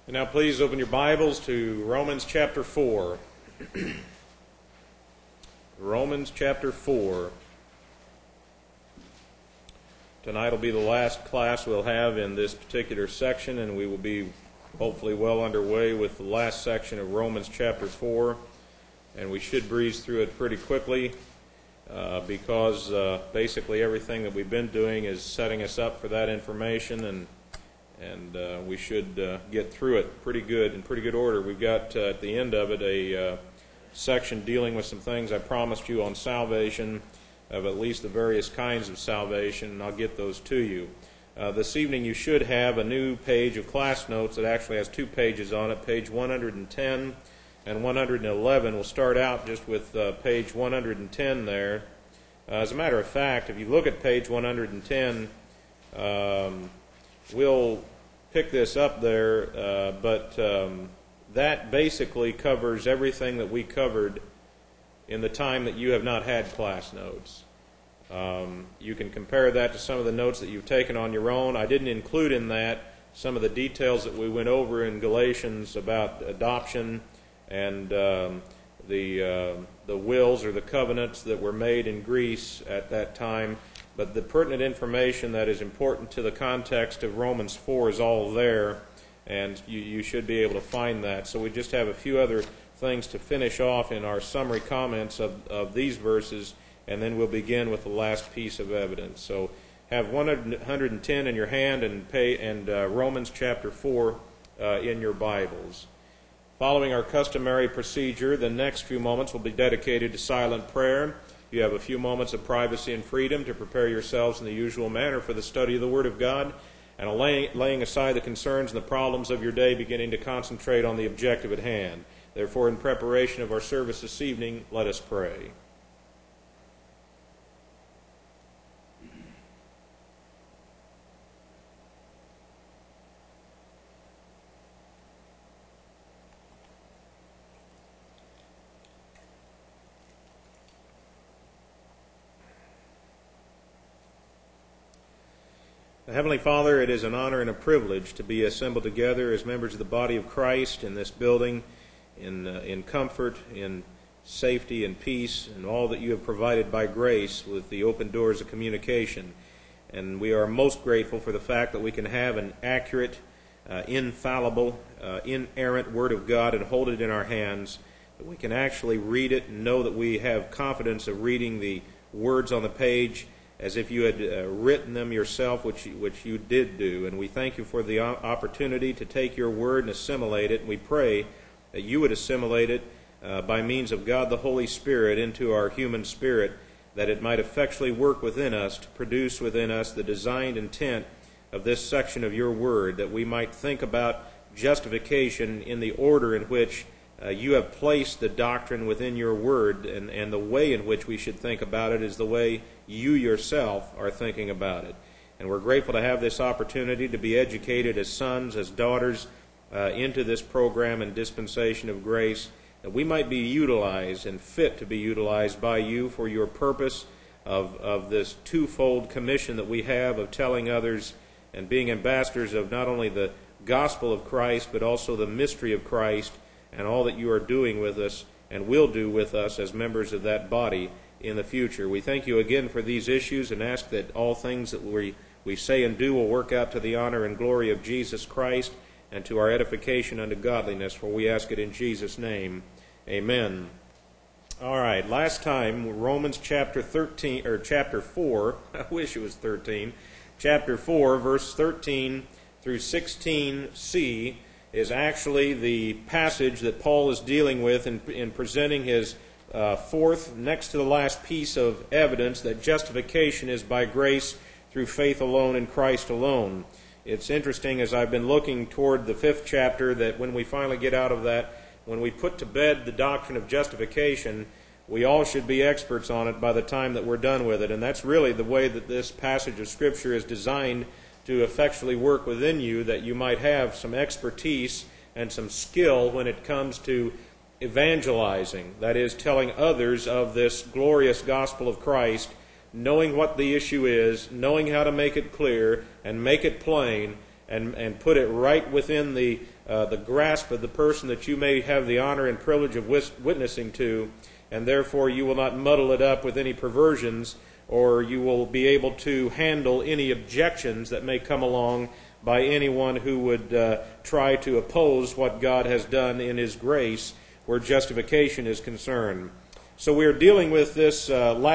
And now please open your Bibles to Romans chapter 4. Romans chapter 4. Tonight will be the last class we'll have in this particular section, and we will be hopefully well underway with the last section of Romans chapter 4. And we should breeze through it pretty quickly because basically everything that we've been doing is setting us up for that information, and we should get through it pretty good, in pretty good order. We've got at the end of it a section dealing with some things I promised you on salvation, of at least the various kinds of salvation, and I'll get those to you. This evening you should have a new page of class notes that actually has 2 pages on it, page 110 and 111. We'll start out just with page 110 there. As a matter of fact, if you look at page 110, we'll pick this up there, but that basically covers everything that we covered in the time that you have not had class notes. You can compare that to some of the notes that you've taken on your own. I didn't include in that some of the details that we went over in Galatians about adoption and the wills or the covenants that were made in Greece at that time. But the pertinent information that is important to the context of Romans 4 is all there, and you should be able to find that. So we just have a few other things to finish off in our summary comments of these verses, and then we'll begin with the last piece of evidence. So have 110 in your hand and Romans chapter 4 in your Bibles. Following our customary procedure, the next few moments will be dedicated to silent prayer. You have a few moments of privacy and freedom to prepare yourselves in the usual manner for the study of the Word of God, and laying aside the concerns and the problems of your day, beginning to concentrate on the objective at hand. Therefore, in preparation of our service this evening, let us pray. Heavenly Father, it is an honor and a privilege to be assembled together as members of the body of Christ in this building, in comfort, in safety and peace, and all that you have provided by grace with the open doors of communication. And we are most grateful for the fact that we can have an accurate, infallible, inerrant Word of God and hold it in our hands, that we can actually read it and know that we have confidence of reading the words on the page as if you had written them yourself, which you did do. And we thank you for the opportunity to take your word and assimilate it. And we pray that you would assimilate it by means of God the Holy Spirit into our human spirit, that it might effectually work within us to produce within us the designed intent of this section of your word, that we might think about justification in the order in which you have placed the doctrine within your word, and the way in which we should think about it is the way you yourself are thinking about it. And we're grateful to have this opportunity to be educated as sons, as daughters, into this program and dispensation of grace, that we might be utilized and fit to be utilized by you for your purpose of this twofold commission that we have of telling others and being ambassadors of not only the gospel of Christ, but also the mystery of Christ, and all that you are doing with us and will do with us as members of that body in the future. We thank you again for these issues and ask that all things that we say and do will work out to the honor and glory of Jesus Christ and to our edification unto godliness, for we ask it in Jesus' name. Amen. All right, last time, Romans chapter 4, I wish it was 13, chapter 4, verse 13 through 16c, is actually the passage that Paul is dealing with in presenting his fourth, next to the last piece of evidence that justification is by grace through faith alone in Christ alone. It's interesting, as I've been looking toward the 5th chapter, that when we finally get out of that, when we put to bed the doctrine of justification, we all should be experts on it by the time that we're done with it. And that's really the way that this passage of Scripture is designed to effectually work within you, that you might have some expertise and some skill when it comes to evangelizing, that is, telling others of this glorious gospel of Christ, knowing what the issue is, knowing how to make it clear and make it plain, and put it right within the grasp of the person that you may have the honor and privilege of witnessing to, and therefore you will not muddle it up with any perversions, or you will be able to handle any objections that may come along by anyone who would try to oppose what God has done in His grace where justification is concerned. So we are dealing with this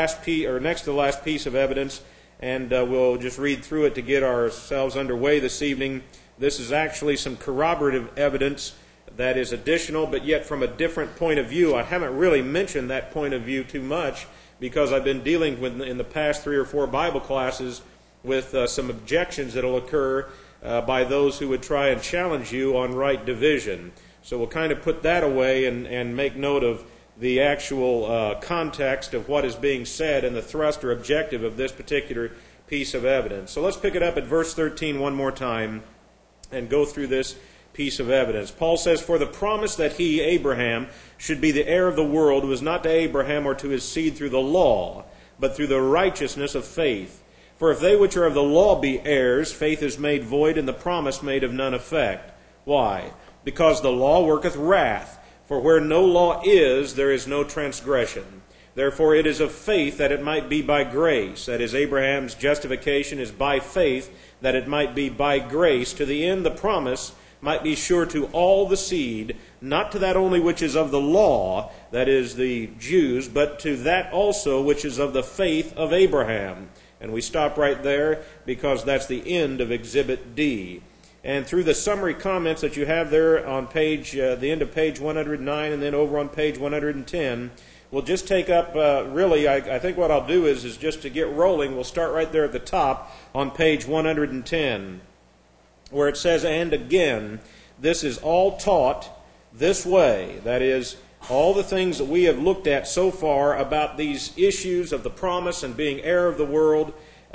next to the last piece of evidence, and we'll just read through it to get ourselves underway this evening. This is actually some corroborative evidence that is additional, but yet from a different point of view. I haven't really mentioned that point of view too much because I've been dealing with, in the past 3 or 4 Bible classes, with some objections that will occur by those who would try and challenge you on right division. So we'll kind of put that away and make note of the actual context of what is being said and the thrust or objective of this particular piece of evidence. So let's pick it up at verse 13 one more time and go through this piece of evidence. Paul says, "For the promise that he, Abraham, should be the heir of the world was not to Abraham or to his seed through the law, but through the righteousness of faith. For if they which are of the law be heirs, faith is made void, and the promise made of none effect." Why? "Because the law worketh wrath. For where no law is, there is no transgression. Therefore it is of faith that it might be by grace." That is, Abraham's justification is by faith, that it might be by grace, to the end the promise might be sure to all the seed, not to that only which is of the law, that is, the Jews, but to that also which is of the faith of Abraham. And we stop right there because that's the end of Exhibit D. And through the summary comments that you have there on the end of page 109 and then over on page 110, we'll just take up, I think what I'll do is just to get rolling, we'll start right there at the top on page 110, where it says, "And again, this is all taught this way." That is, all the things that we have looked at so far about these issues of the promise and being heir of the world,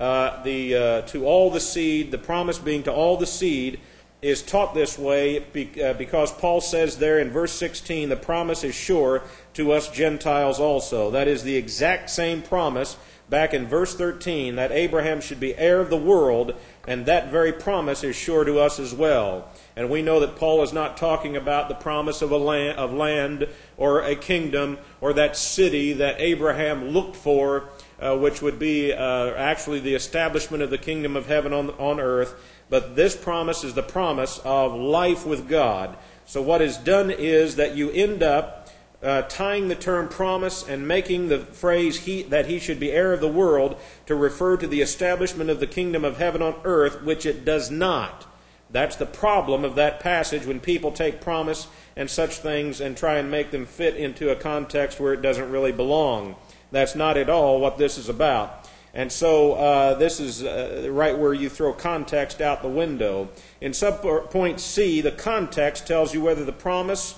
to all the seed, the promise being to all the seed, is taught this way because Paul says there in verse 16, the promise is sure to us Gentiles also. That is the exact same promise back in verse 13, that Abraham should be heir of the world, and that very promise is sure to us as well. And we know that Paul is not talking about the promise of land or a kingdom or that city that Abraham looked for, which would be actually the establishment of the kingdom of heaven on earth. But this promise is the promise of life with God. So what is done is that you end up tying the term promise and making the phrase that he should be heir of the world to refer to the establishment of the kingdom of heaven on earth, which it does not. That's the problem of that passage when people take promise and such things and try and make them fit into a context where it doesn't really belong. That's not at all what this is about. And so this is right where you throw context out the window. In subpoint C, the context tells you whether the promise,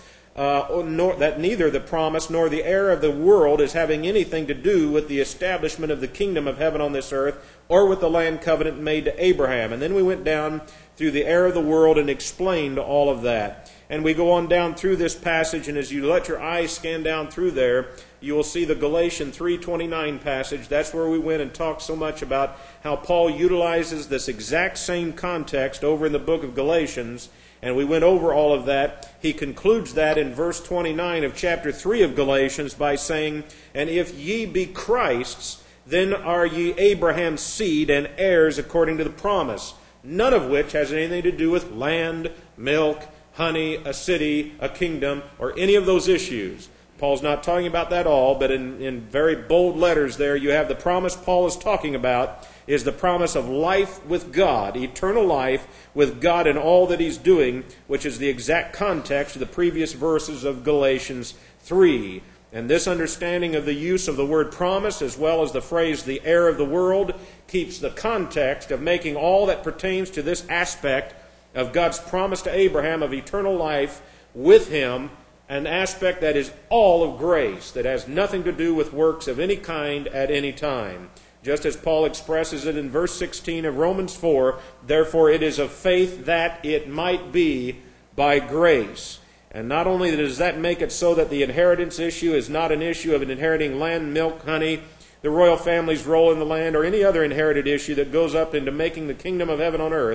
that neither the promise nor the heir of the world is having anything to do with the establishment of the kingdom of heaven on this earth or with the land covenant made to Abraham. And then we went down through the heir of the world and explained all of that. And we go on down through this passage, and as you let your eyes scan down through there, you will see the Galatians 3:29 passage. That's where we went and talked so much about how Paul utilizes this exact same context over in the book of Galatians, and we went over all of that. He concludes that in verse 29 of chapter 3 of Galatians by saying, "And if ye be Christ's, then are ye Abraham's seed and heirs according to the promise, none of which has anything to do with land, milk, honey, a city, a kingdom, or any of those issues." Paul's not talking about that all, but in very bold letters there, you have the promise Paul is talking about is the promise of life with God, eternal life with God in all that he's doing, which is the exact context of the previous verses of Galatians 3. And this understanding of the use of the word promise, as well as the phrase the heir of the world, keeps the context of making all that pertains to this aspect of God's promise to Abraham of eternal life with him, an aspect that is all of grace, that has nothing to do with works of any kind at any time. Just as Paul expresses it in verse 16 of Romans 4, "Therefore it is of faith that it might be by grace." And not only does that make it so that the inheritance issue is not an issue of inheriting land, milk, honey, the royal family's role in the land, or any other inherited issue that goes up into making the kingdom of heaven on earth.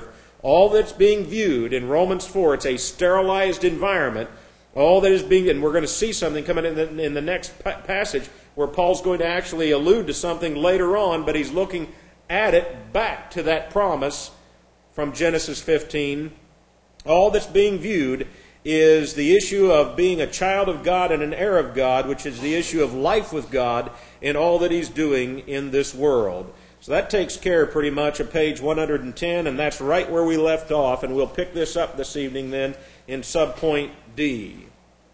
All that's being viewed in Romans 4, it's a sterilized environment. All that is being, and we're going to see something coming in the next passage where Paul's going to actually allude to something later on, but he's looking at it back to that promise from Genesis 15. All that's being viewed is the issue of being a child of God and an heir of God, which is the issue of life with God in all that he's doing in this world. So that takes care pretty much of page 110, and that's right where we left off, and we'll pick this up this evening then in subpoint D.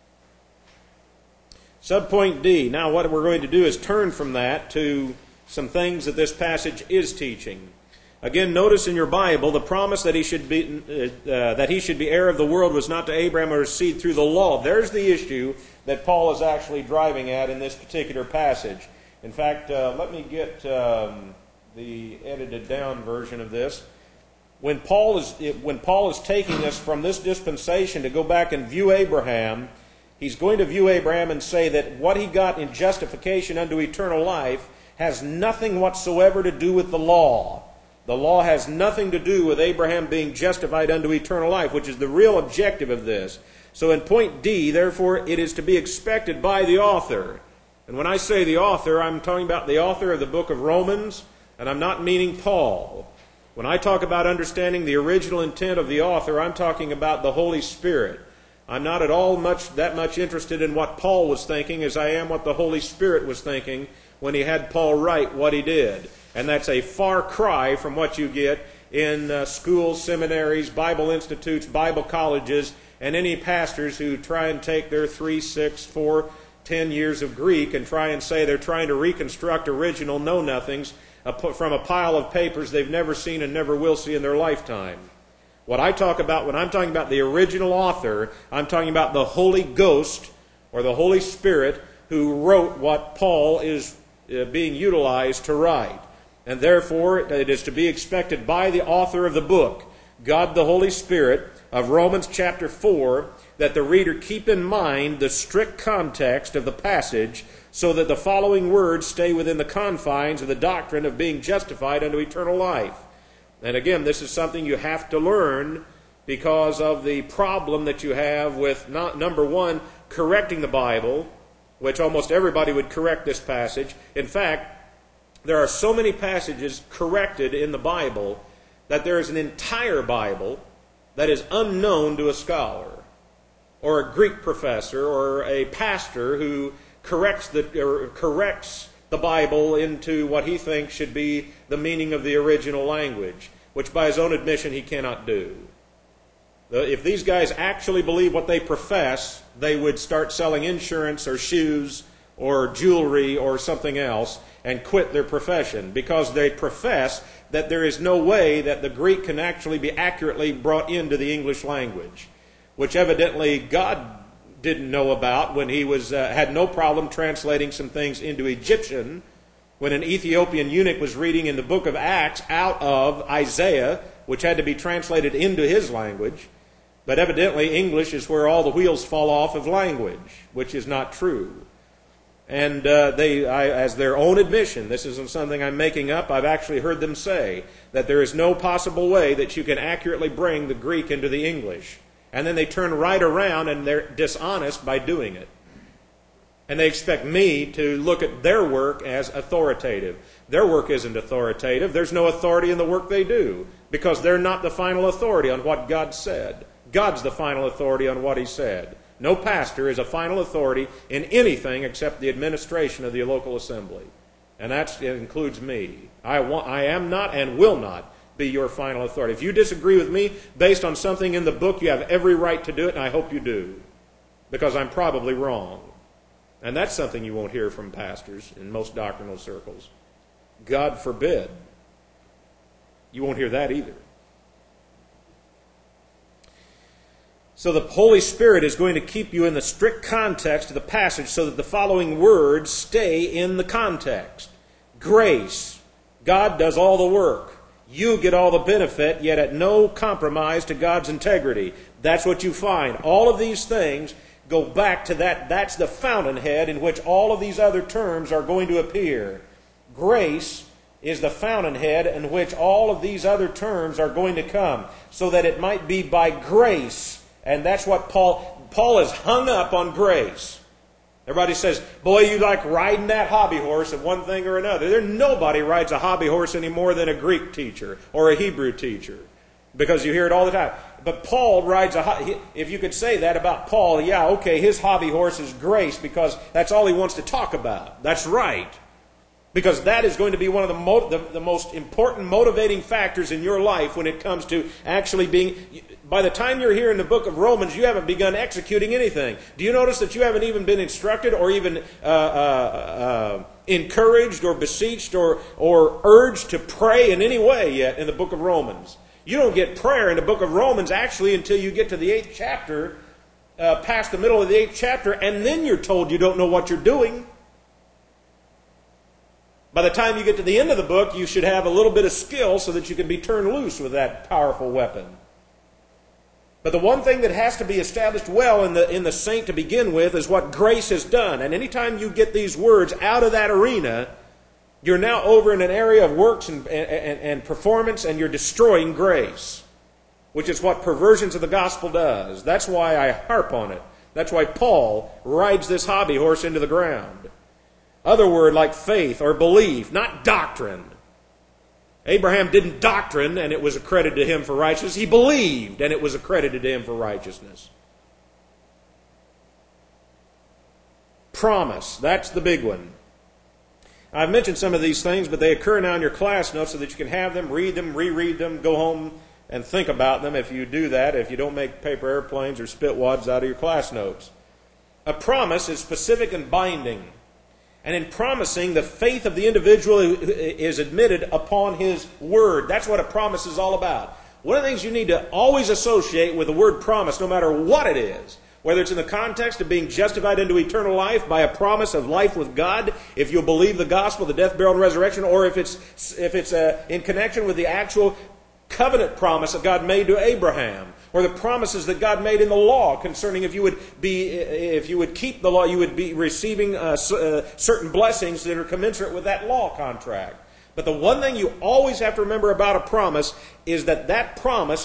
Subpoint D. Now what we're going to do is turn from that to some things that this passage is teaching. Again, notice in your Bible the promise that he should be heir of the world was not to Abraham or his seed through the law. There's the issue that Paul is actually driving at in this particular passage. In fact, let me get the edited down version of this. When Paul is taking us from this dispensation to go back and view Abraham, he's going to view Abraham and say that what he got in justification unto eternal life has nothing whatsoever to do with the law. The law has nothing to do with Abraham being justified unto eternal life, which is the real objective of this. So in point D, therefore, it is to be expected by the author. And when I say the author, I'm talking about the author of the book of Romans, and I'm not meaning Paul. When I talk about understanding the original intent of the author, I'm talking about the Holy Spirit. I'm not at all that much interested in what Paul was thinking as I am what the Holy Spirit was thinking when he had Paul write what he did. And that's a far cry from what you get in schools, seminaries, Bible institutes, Bible colleges, and any pastors who try and take their 3, 6, 4, 10 years of Greek and try and say they're trying to reconstruct original know-nothings from a pile of papers they've never seen and never will see in their lifetime. What I talk about when I'm talking about the original author, I'm talking about the Holy Ghost or the Holy Spirit who wrote what Paul is being utilized to write. And therefore, it is to be expected by the author of the book, God the Holy Spirit, of Romans chapter 4, that the reader keep in mind the strict context of the passage so that the following words stay within the confines of the doctrine of being justified unto eternal life. And again, this is something you have to learn because of the problem that you have with, number one, correcting the Bible, which almost everybody would correct this passage. In fact, there are so many passages corrected in the Bible that there is an entire Bible that is unknown to a scholar or a Greek professor or a pastor who corrects the Bible into what he thinks should be the meaning of the original language, which by his own admission he cannot do. If these guys actually believe what they profess, they would start selling insurance or shoes or jewelry or something else and quit their profession because they profess that there is no way that the Greek can actually be accurately brought into the English language, which evidently God didn't know about when he had no problem translating some things into Egyptian when an Ethiopian eunuch was reading in the book of Acts out of Isaiah, which had to be translated into his language. But evidently English is where all the wheels fall off of language, which is not true. And as their own admission, this isn't something I'm making up, I've actually heard them say that there is no possible way that you can accurately bring the Greek into the English. And then they turn right around and they're dishonest by doing it. And they expect me to look at their work as authoritative. Their work isn't authoritative. There's no authority in the work they do because they're not the final authority on what God said. God's the final authority on what He said. No pastor is a final authority in anything except the administration of the local assembly. And that includes me. I am not and will not be your final authority. If you disagree with me based on something in the book, you have every right to do it, and I hope you do, because I'm probably wrong. And that's something you won't hear from pastors in most doctrinal circles. God forbid. You won't hear that either. So the Holy Spirit is going to keep you in the strict context of the passage so that the following words stay in the context. Grace. God does all the work. You get all the benefit, yet at no compromise to God's integrity. That's what you find. All of these things go back to that. That's the fountainhead in which all of these other terms are going to appear. Grace is the fountainhead in which all of these other terms are going to come, so that it might be by grace. And that's what Paul is hung up on grace. Everybody says, boy, you like riding that hobby horse of one thing or another. Nobody rides a hobby horse any more than a Greek teacher or a Hebrew teacher, because you hear it all the time. But Paul rides if you could say that about Paul, yeah, okay, his hobby horse is grace, because that's all he wants to talk about. That's right. Because that is going to be one of the most important motivating factors in your life when it comes to actually being... By the time you're here in the book of Romans, you haven't begun executing anything. Do you notice that you haven't even been instructed or even encouraged or beseeched or urged to pray in any way yet in the book of Romans? You don't get prayer in the book of Romans actually until you get to the 8th chapter, past the middle of the 8th chapter, and then you're told you don't know what you're doing. By the time you get to the end of the book, you should have a little bit of skill so that you can be turned loose with that powerful weapon. But the one thing that has to be established well in the saint to begin with is what grace has done. And anytime you get these words out of that arena, you're now over in an area of works and performance, and you're destroying grace, which is what perversions of the gospel does. That's why I harp on it. That's why Paul rides this hobby horse into the ground. Other word like faith or belief, not doctrine. Abraham didn't doctrine and it was accredited to him for righteousness. He believed and it was accredited to him for righteousness. Promise, that's the big one. I've mentioned some of these things, but they occur now in your class notes so that you can have them, read them, reread them, go home and think about them if you do that, if you don't make paper airplanes or spitwads out of your class notes. A promise is specific and binding. And in promising, the faith of the individual is admitted upon his word. That's what a promise is all about. One of the things you need to always associate with the word promise, no matter what it is, whether it's in the context of being justified into eternal life by a promise of life with God, if you'll believe the gospel, the death, burial, and resurrection, or if it's in connection with the actual covenant promise that God made to Abraham, or the promises that God made in the law concerning if you would keep the law, you would be receiving certain blessings that are commensurate with that law contract. But the one thing you always have to remember about a promise is that promise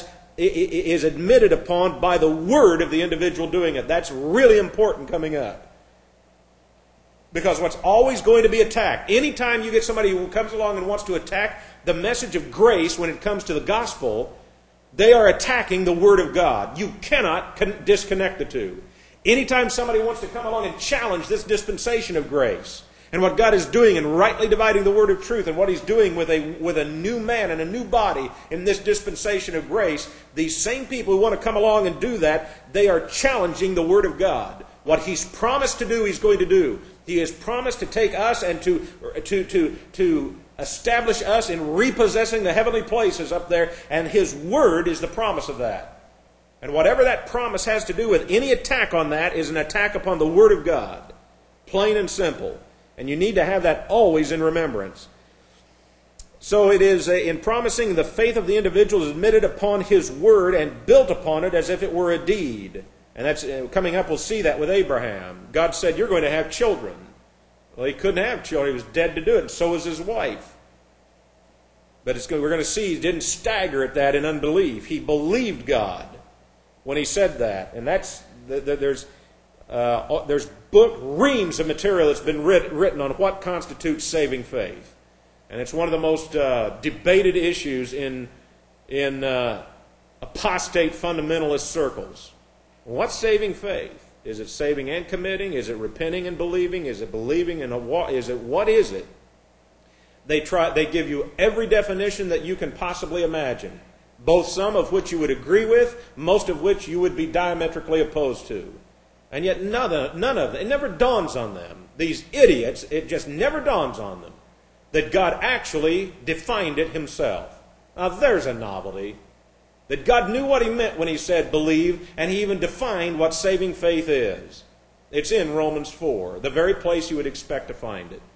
is admitted upon by the word of the individual doing it. That's really important coming up. Because what's always going to be attacked, anytime you get somebody who comes along and wants to attack the message of grace when it comes to the gospel, they are attacking the Word of God. You cannot disconnect the two. Anytime somebody wants to come along and challenge this dispensation of grace and what God is doing in rightly dividing the word of truth and what He's doing with a new man and a new body in this dispensation of grace, these same people who want to come along and do that, they are challenging the Word of God. What He's promised to do, He's going to do. He has promised to take us and to establish us in repossessing the heavenly places up there, and His Word is the promise of that. And whatever that promise has to do with, any attack on that is an attack upon the Word of God. Plain and simple. And you need to have that always in remembrance. So it is, in promising, the faith of the individual is admitted upon His Word and built upon it as if it were a deed. And that's coming up, we'll see that with Abraham. God said, you're going to have children. Well, he couldn't have children. He was dead to do it, and so was his wife. But we're going to see he didn't stagger at that in unbelief. He believed God when he said that. And there's reams of material that's been written on what constitutes saving faith. And it's one of the most debated issues in apostate fundamentalist circles. What's saving faith? Is it saving and committing? Is it repenting and believing? Is it believing and what is it? They give you every definition that you can possibly imagine, both some of which you would agree with, most of which you would be diametrically opposed to. And yet none of them, it never dawns on them. These idiots, it just never dawns on them that God actually defined it Himself. Now there's a novelty. That God knew what He meant when He said believe, and He even defined what saving faith is. It's in Romans 4, the very place you would expect to find it.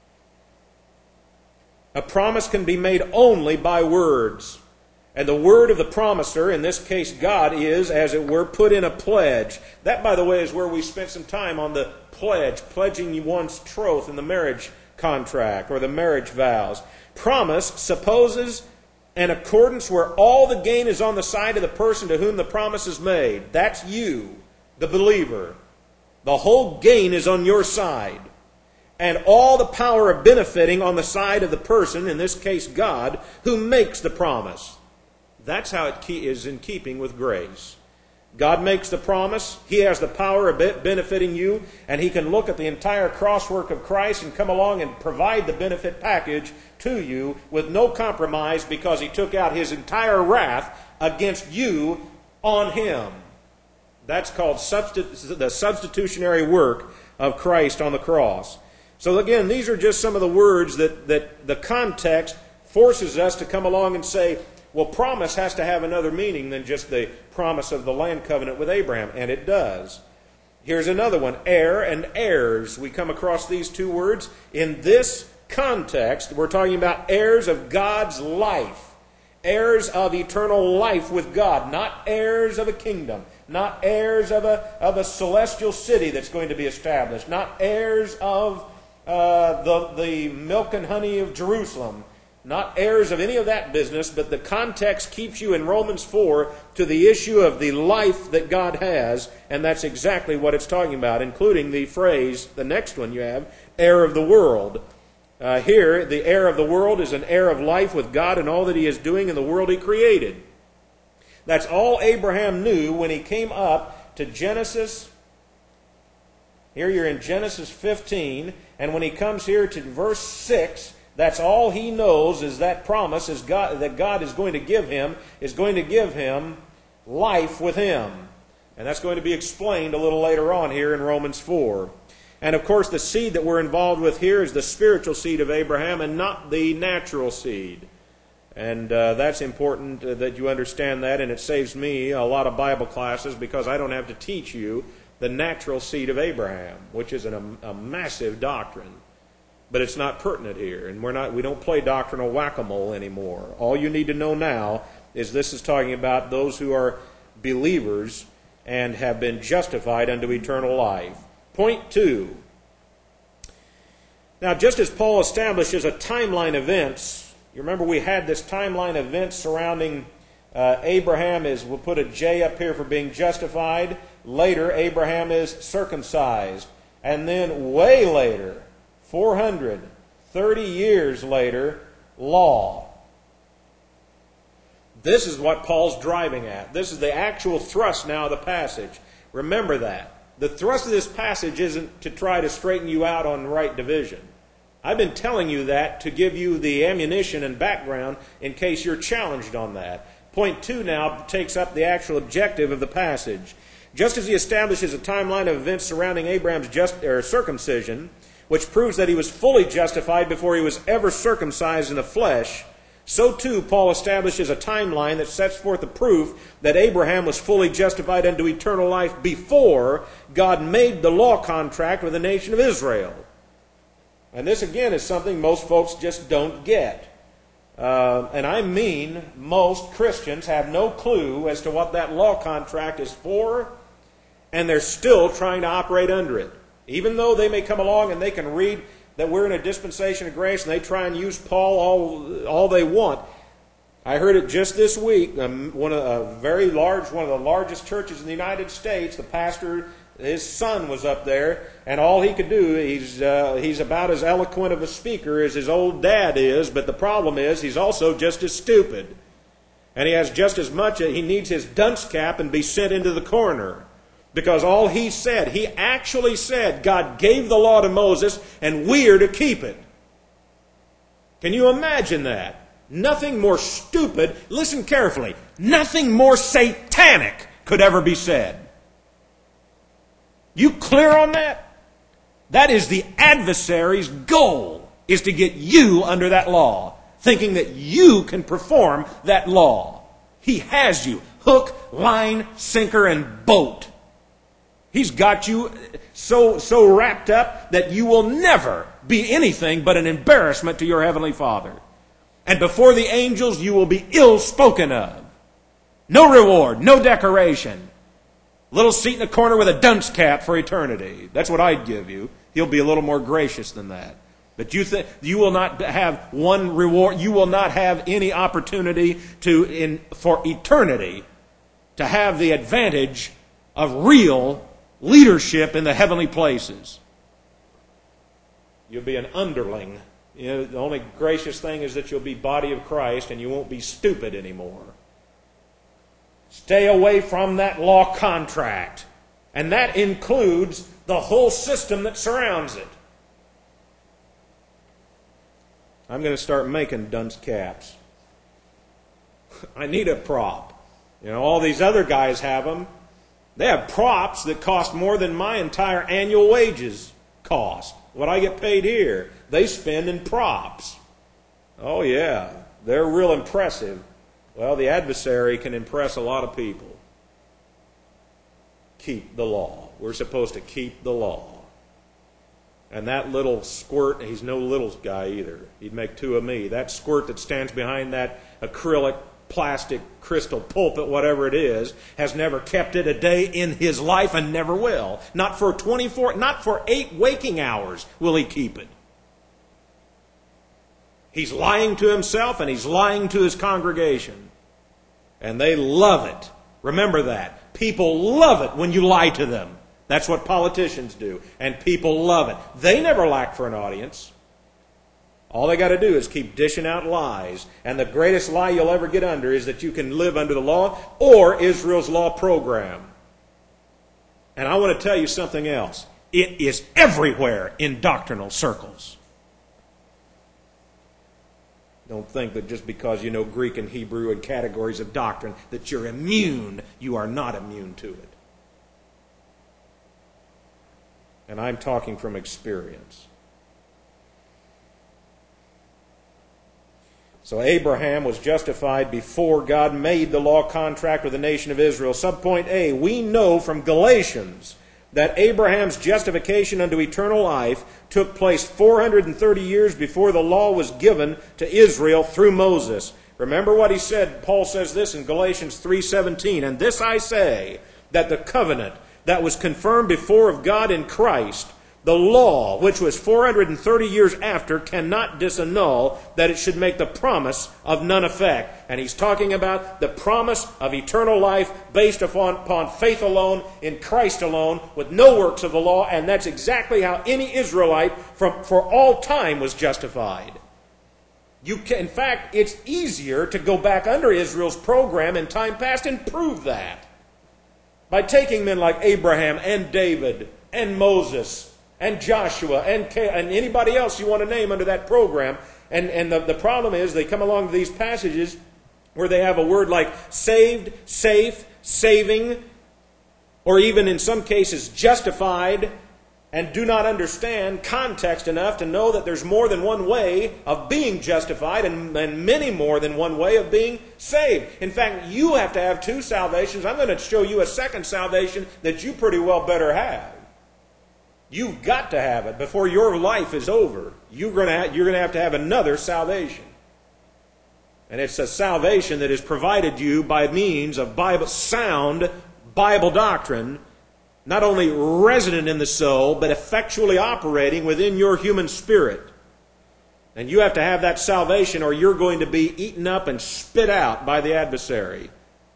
A promise can be made only by words. And the word of the promiser, in this case God, is, as it were, put in a pledge. That, by the way, is where we spent some time on the pledge, pledging one's troth in the marriage contract or the marriage vows. Promise supposes an accordance where all the gain is on the side of the person to whom the promise is made. That's you, the believer. The whole gain is on your side. And all the power of benefiting on the side of the person, in this case God, who makes the promise. That's how it is in keeping with grace. God makes the promise. He has the power of benefiting you, and He can look at the entire crosswork of Christ and come along and provide the benefit package to you with no compromise, because He took out His entire wrath against you on Him. That's called the substitutionary work of Christ on the cross. So again, these are just some of the words that the context forces us to come along and say, well, promise has to have another meaning than just the promise of the land covenant with Abraham, and it does. Here's another one, heir and heirs. We come across these two words. In this context, we're talking about heirs of God's life, heirs of eternal life with God, not heirs of a kingdom, not heirs of a celestial city that's going to be established, not heirs of the milk and honey of Jerusalem, not heirs of any of that business, but the context keeps you in Romans 4 to the issue of the life that God has, and that's exactly what it's talking about, including the phrase, the next one you have, heir of the world. Here, the heir of the world is an heir of life with God and all that He is doing in the world He created. That's all Abraham knew when he came up to Genesis. Here you're in Genesis 15, and when he comes here to verse 6, that's all he knows is that promise is that God is going to give him life with Him. And that's going to be explained a little later on here in Romans 4. And of course the seed that we're involved with here is the spiritual seed of Abraham and not the natural seed. And that's important that you understand that, and it saves me a lot of Bible classes because I don't have to teach you the natural seed of Abraham, which is a massive doctrine. But it's not pertinent here, and we don't play doctrinal whack-a-mole anymore. All you need to know now is this is talking about those who are believers and have been justified unto eternal life. Point 2. Now, just as Paul establishes a timeline of events, you remember we had this timeline of events surrounding Abraham we'll put a J up here for being justified. Later, Abraham is circumcised. And then way later, 430 years later, law. This is what Paul's driving at. This is the actual thrust now of the passage. Remember that. The thrust of this passage isn't to try to straighten you out on right division. I've been telling you that to give you the ammunition and background in case you're challenged on that. Point 2 now takes up the actual objective of the passage. Just as he establishes a timeline of events surrounding Abraham's circumcision, which proves that he was fully justified before he was ever circumcised in the flesh, so too Paul establishes a timeline that sets forth the proof that Abraham was fully justified unto eternal life before God made the law contract with the nation of Israel. And this again is something most folks just don't get. And I mean most Christians have no clue as to what that law contract is for, and they're still trying to operate under it. Even though they may come along and they can read that we're in a dispensation of grace and they try and use Paul all they want. I heard it just this week. One of the largest churches in the United States, the pastor, his son was up there, and all he could do, he's about as eloquent of a speaker as his old dad is, but the problem is he's also just as stupid. And he has just as much, he needs his dunce cap and be sent into the corner. Because all he actually said, God gave the law to Moses, and we are to keep it. Can you imagine that? Nothing more stupid, listen carefully, nothing more satanic could ever be said. You clear on that? That is the adversary's goal, is to get you under that law, thinking that you can perform that law. He has you hook, line, sinker, and boat. He's got you so wrapped up that you will never be anything but an embarrassment to your Heavenly Father. And before the angels, you will be ill spoken of. No reward, no decoration. Little seat in the corner with a dunce cap for eternity. That's what I'd give you. He'll be a little more gracious than that. But you will not have one reward. You will not have any opportunity for eternity to have the advantage of real leadership in the heavenly places. You'll be an underling. The only gracious thing is that you'll be body of Christ and you won't be stupid anymore. Stay away from that law contract. And that includes the whole system that surrounds it. I'm going to start making dunce caps. I need a prop. All these other guys have them. They have props that cost more than my entire annual wages cost. What I get paid here, they spend in props. Oh yeah, they're real impressive. Well, the adversary can impress a lot of people. Keep the law. We're supposed to keep the law. And that little squirt, he's no little guy either. He'd make two of me. That squirt that stands behind that acrylic, plastic, crystal pulpit, whatever it is, has never kept it a day in his life and never will. Not for 8 waking hours will he keep it. He's lying to himself and he's lying to his congregation. And they love it. Remember that. People love it when you lie to them. That's what politicians do. And people love it. They never lack for an audience. All they got to do is keep dishing out lies. And the greatest lie you'll ever get under is that you can live under the law or Israel's law program. And I want to tell you something else. It is everywhere in doctrinal circles. Don't think that just because you know Greek and Hebrew and categories of doctrine that you're immune. You are not immune to it. And I'm talking from experience. So Abraham was justified before God made the law contract with the nation of Israel. Subpoint A, we know from Galatians that Abraham's justification unto eternal life took place 430 years before the law was given to Israel through Moses. Remember what he said. Paul says this in Galatians 3:17, and this I say, that the covenant that was confirmed before of God in Christ, the law, which was 430 years after, cannot disannul that it should make the promise of none effect. And he's talking about the promise of eternal life based upon faith alone, in Christ alone, with no works of the law. And that's exactly how any Israelite for all time was justified. In fact, it's easier to go back under Israel's program in time past and prove that. By taking men like Abraham and David and Moses and Joshua and anybody else you want to name under that program. And the problem is they come along to these passages where they have a word like saved, safe, saving, or even in some cases justified, and do not understand context enough to know that there's more than one way of being justified and many more than one way of being saved. In fact, you have to have two salvations. I'm going to show you a second salvation that you pretty well better have. You've got to have it before your life is over. You're going to have another salvation. And it's a salvation that is provided you by means of sound Bible doctrine, not only resident in the soul, but effectually operating within your human spirit. And you have to have that salvation or you're going to be eaten up and spit out by the adversary.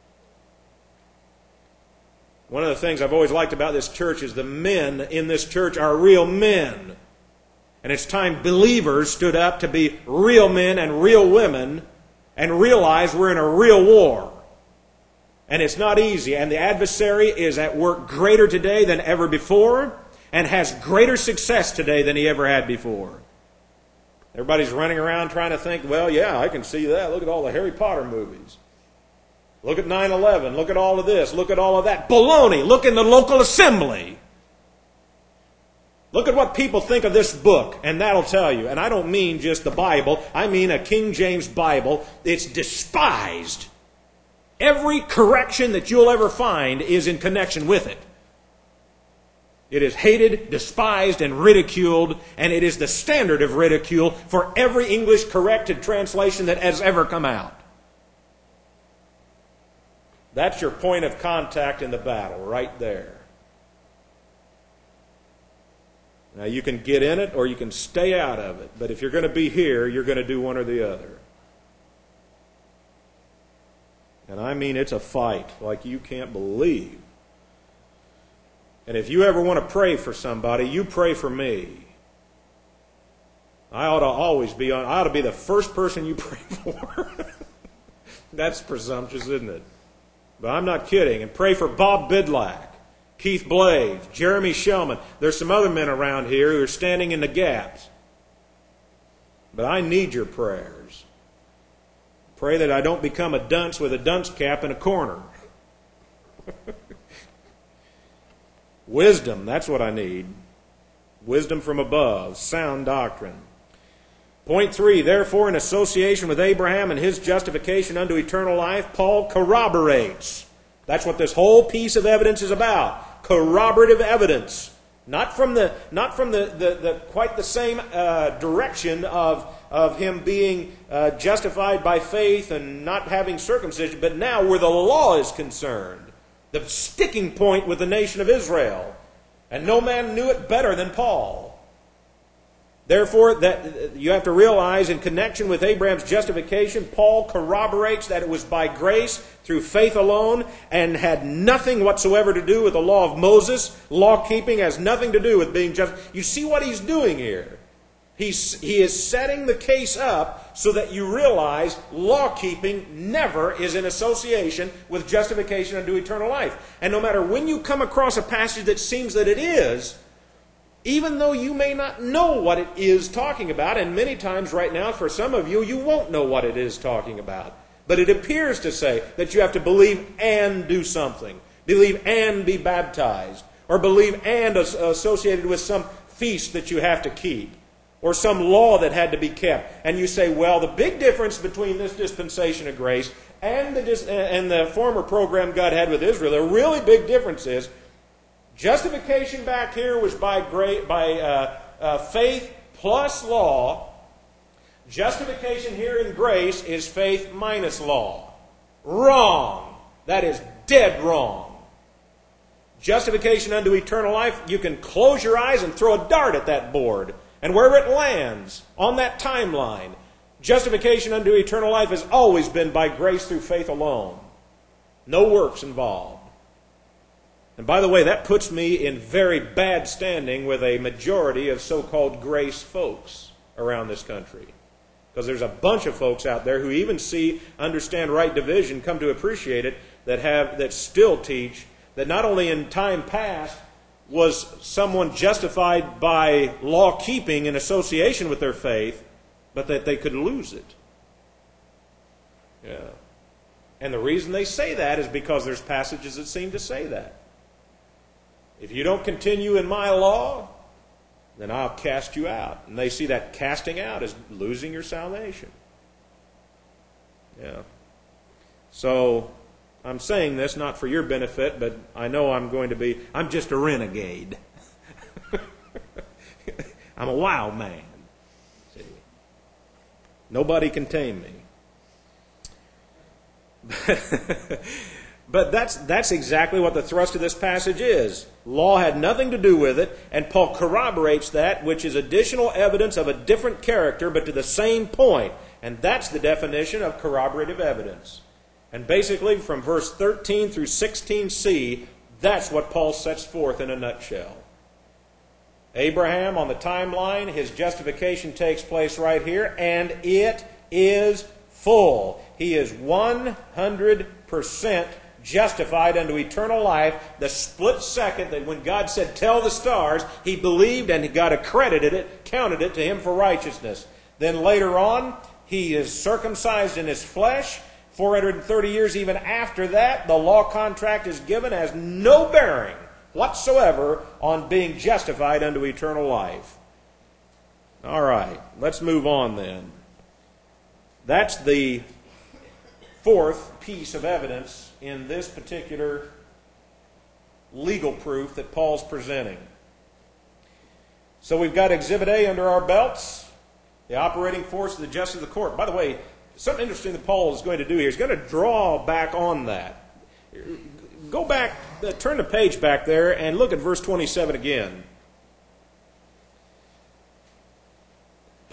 One of the things I've always liked about this church is the men in this church are real men. And it's time believers stood up to be real men and real women and realize we're in a real war. And it's not easy. And the adversary is at work greater today than ever before and has greater success today than he ever had before. Everybody's running around trying to think, well, yeah, I can see that. Look at all the Harry Potter movies. Look at 9/11. Look at all of this. Look at all of that. Baloney. Look in the local assembly. Look at what people think of this book, and that'll tell you. And I don't mean just the Bible. I mean a King James Bible. It's despised. Every correction that you'll ever find is in connection with it. It is hated, despised, and ridiculed, and it is the standard of ridicule for every English corrected translation that has ever come out. That's your point of contact in the battle, right there. Now, you can get in it or you can stay out of it. But if you're going to be here, you're going to do one or the other. And I mean, it's a fight like you can't believe. And if you ever want to pray for somebody, you pray for me. I ought to be the first person you pray for. That's presumptuous, isn't it? But I'm not kidding. And pray for Bob Bidlack, Keith Blades, Jeremy Shellman. There's some other men around here who are standing in the gaps. But I need your prayers. Pray that I don't become a dunce with a dunce cap in a corner. Wisdom, that's what I need. Wisdom from above, sound doctrine. Point 3, therefore, in association with Abraham and his justification unto eternal life, Paul corroborates. That's what this whole piece of evidence is about. Corroborative evidence. Not from the quite the same direction of him being justified by faith and not having circumcision, but now where the law is concerned. The sticking point with the nation of Israel. And no man knew it better than Paul. Therefore, that you have to realize in connection with Abraham's justification, Paul corroborates that it was by grace through faith alone and had nothing whatsoever to do with the law of Moses. Law keeping has nothing to do with being just. You see what he's doing here? He is setting the case up so that you realize law keeping never is in association with justification unto eternal life. And no matter when you come across a passage that seems that it is, even though you may not know what it is talking about, and many times right now for some of you, you won't know what it is talking about. But it appears to say that you have to believe and do something. Believe and be baptized. Or believe and associated with some feast that you have to keep. Or some law that had to be kept. And you say, well, the big difference between this dispensation of grace and the former program God had with Israel, the really big difference is justification back here was by faith plus law. Justification here in grace is faith minus law. Wrong. That is dead wrong. Justification unto eternal life, you can close your eyes and throw a dart at that board. And wherever it lands on that timeline, justification unto eternal life has always been by grace through faith alone. No works involved. And by the way, that puts me in very bad standing with a majority of so-called grace folks around this country. Because there's a bunch of folks out there who even understand right division, come to appreciate it, that still teach that not only in time past was someone justified by law keeping in association with their faith, but that they could lose it. Yeah. And the reason they say that is because there's passages that seem to say that. If you don't continue in my law, then I'll cast you out. And they see that casting out as losing your salvation. Yeah. So, I'm saying this not for your benefit, but I know I'm just a renegade. I'm a wild man. See? Nobody can tame me. But that's exactly what the thrust of this passage is. Law had nothing to do with it, and Paul corroborates that, which is additional evidence of a different character, but to the same point. And that's the definition of corroborative evidence. And basically, from verse 13 through 16c, that's what Paul sets forth in a nutshell. Abraham, on the timeline, his justification takes place right here, and it is full. He is 100% justified unto eternal life, the split second that when God said, tell the stars, he believed and God accredited it, counted it to him for righteousness. Then later on, he is circumcised in his flesh. 430 years even after that, the law contract is given, has no bearing whatsoever on being justified unto eternal life. All right, let's move on then. That's the fourth piece of evidence in this particular legal proof that Paul's presenting. So we've got Exhibit A under our belts, the operating force of the justice of the court. By the way, something interesting that Paul is going to do here. He's going to draw back on that. Go back, turn the page back there, and look at verse 27 again.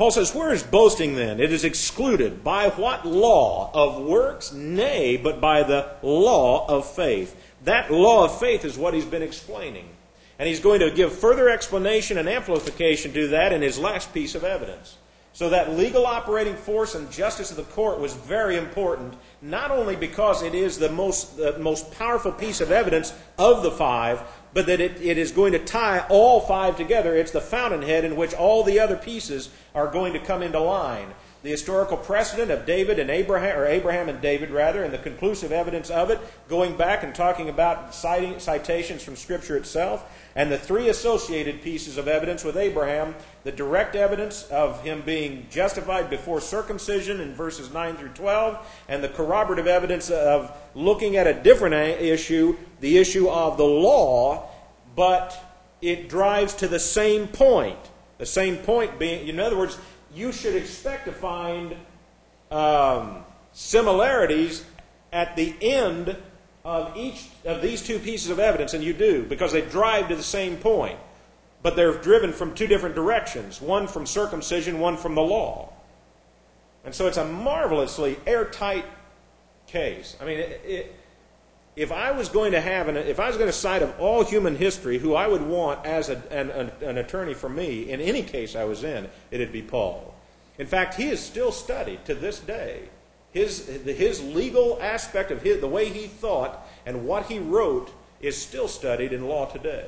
Paul says, where is boasting then? It is excluded. By what law? Of works? Nay, but by the law of faith. That law of faith is what he's been explaining. And he's going to give further explanation and amplification to that in his last piece of evidence. So that legal operating force and justice of the court was very important, not only because it is the most powerful piece of evidence of the five, but that it is going to tie all five together. It's the fountainhead in which all the other pieces are going to come into line. The historical precedent of David and Abraham, or Abraham and David rather, and the conclusive evidence of it, going back and talking about citations from Scripture itself, and the three associated pieces of evidence with Abraham, the direct evidence of him being justified before circumcision in verses 9 through 12, and the corroborative evidence of looking at a different issue, the issue of the law, but it drives to the same point. The same point being, in other words, you should expect to find similarities at the end of each of these two pieces of evidence, and you do, because they drive to the same point. But they're driven from two different directions, one from circumcision, one from the law. And so it's a marvelously airtight case. I mean, if I was going to cite of all human history who I would want as an attorney for me, in any case I was in, it'd be Paul. In fact, he is still studied to this day. His legal aspect of the way he thought and what he wrote is still studied in law today.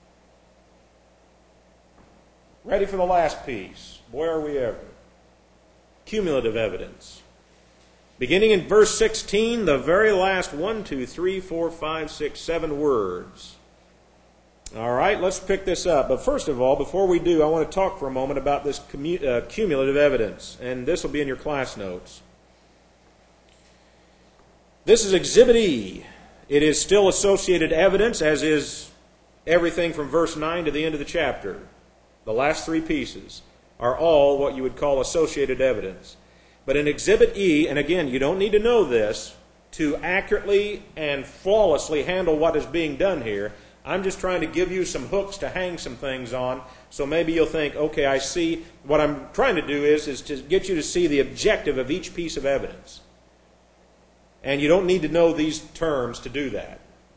Ready for the last piece. Boy, are we ever. Cumulative evidence. Beginning in verse 16, the very last 1, 2, 3, 4, 5, 6, 7 words. All right, let's pick this up. But first of all, before we do, I want to talk for a moment about this cumulative evidence. And this will be in your class notes. This is Exhibit E. It is still associated evidence, as is everything from verse 9 to the end of the chapter. The last three pieces are all what you would call associated evidence. But in Exhibit E, and again, you don't need to know this to accurately and flawlessly handle what is being done here. I'm just trying to give you some hooks to hang some things on, so maybe you'll think, okay, I see. What I'm trying to do is to get you to see the objective of each piece of evidence. And you don't need to know these terms to do that.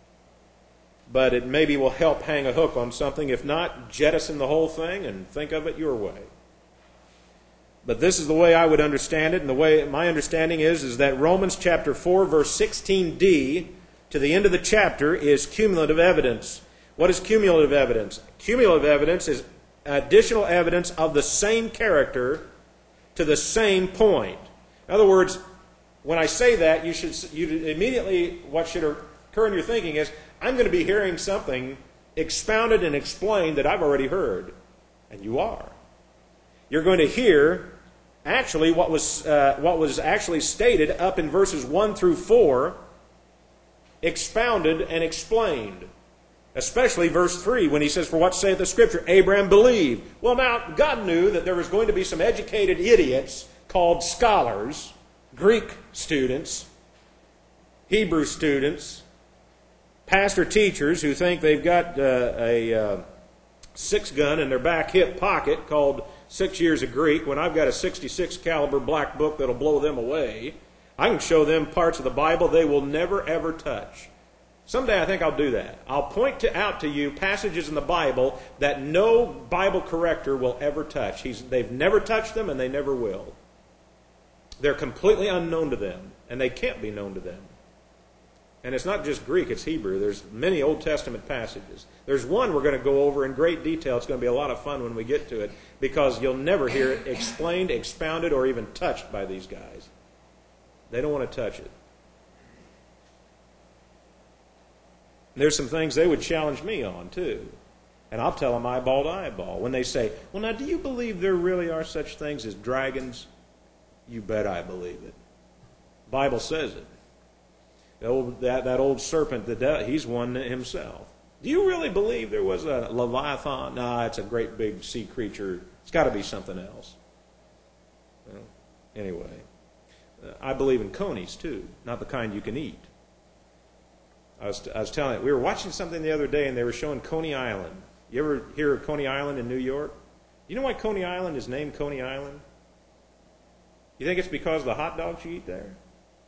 But it maybe will help hang a hook on something. If not, jettison the whole thing and think of it your way. But this is the way I would understand it, and the way my understanding is that Romans chapter 4, verse 16d, to the end of the chapter, is cumulative evidence. What is cumulative evidence? Cumulative evidence is additional evidence of the same character to the same point. In other words, when I say that, you immediately, what should occur in your thinking is, I'm going to be hearing something expounded and explained that I've already heard. And you are. You're going to hear actually what was actually stated up in verses 1 through 4, expounded and explained. Especially verse 3, when he says, for what saith the Scripture? Abraham believed. Well, now, God knew that there was going to be some educated idiots called scholars, Greek students, Hebrew students, pastor teachers who think they've got a six-gun in their back hip pocket called 6 years of Greek, when I've got a 66 caliber black book that'll blow them away. I can show them parts of the Bible they will never, ever touch. Someday I think I'll do that. I'll point out to you passages in the Bible that no Bible corrector will ever touch. They've never touched them, and they never will. They're completely unknown to them, and they can't be known to them. And it's not just Greek, it's Hebrew. There's many Old Testament passages. There's one we're going to go over in great detail. It's going to be a lot of fun when we get to it, because you'll never hear it explained, expounded, or even touched by these guys. They don't want to touch it. There's some things they would challenge me on, too. And I'll tell them eyeball to eyeball. When they say, well, now, do you believe there really are such things as dragons? You bet I believe it. The Bible says it. That old serpent, he's one himself. Do you really believe there was a Leviathan? Nah, it's a great big sea creature. It's got to be something else. Well, anyway, I believe in conies, too. Not the kind you can eat. I was telling you, we were watching something the other day, and they were showing Coney Island. You ever hear of Coney Island in New York? You know why Coney Island is named Coney Island? You think it's because of the hot dogs you eat there?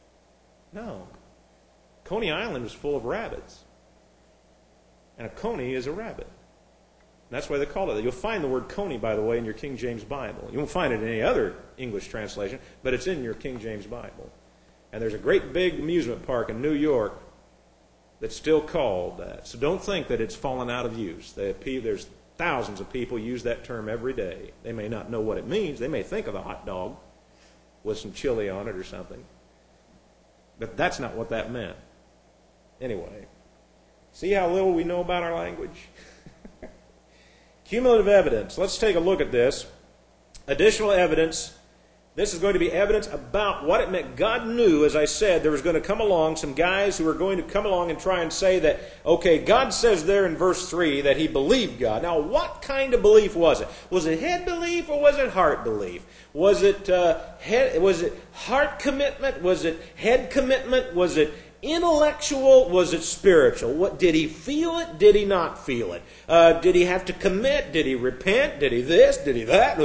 No. Coney Island was full of rabbits. And a coney is a rabbit. And that's why they call it that. You'll find the word coney, by the way, in your King James Bible. You won't find it in any other English translation, but it's in your King James Bible. And there's a great big amusement park in New York that's still called that. So don't think that it's fallen out of use. There's thousands of people use that term every day. They may not know what it means. They may think of a hot dog with some chili on it or something. But that's not what that meant. Anyway, see how little we know about our language? Cumulative evidence. Let's take a look at this. Additional evidence. This is going to be evidence about what it meant. God knew, as I said, there was going to come along some guys who were going to come along and try and say that, okay, God says there in verse 3 that he believed God. Now, what kind of belief was it? Was it head belief or was it heart belief? Was it heart commitment? Was it head commitment? Was it intellectual? Was it spiritual? What did he feel it? Did he not feel it? Did he have to commit? Did he repent? Did he this? Did he that?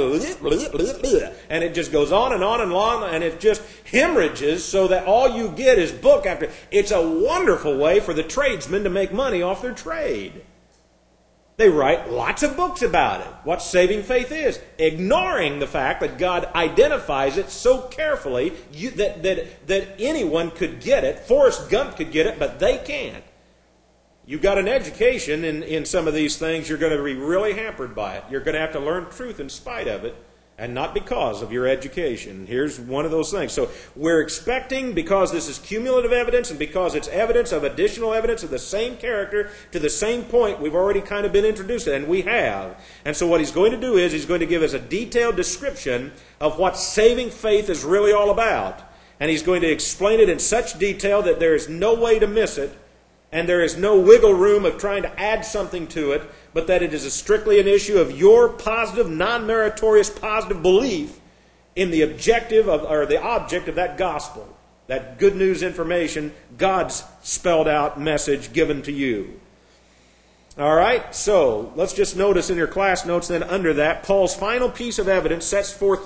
And it just goes on and on and on, and it just hemorrhages so that all you get is book after. It's a wonderful way for the tradesmen to make money off their trade. They write lots of books about it, what saving faith is, ignoring the fact that God identifies it so carefully that anyone could get it. Forrest Gump could get it, but they can't. You got an education in some of these things, you're going to be really hampered by it. You're going to have to learn truth in spite of it, and not because of your education. Here's one of those things. So we're expecting, because this is cumulative evidence and because it's evidence of additional evidence of the same character to the same point we've already kind of been introduced to, and we have. And so what he's going to do is he's going to give us a detailed description of what saving faith is really all about. And he's going to explain it in such detail that there is no way to miss it, and there is no wiggle room of trying to add something to it, but that it is strictly an issue of your positive, non-meritorious positive belief in the objective of, or the object of that gospel, that good news information, God's spelled out message given to you. All right, so let's just notice in your class notes then under that, Paul's final piece of evidence sets forth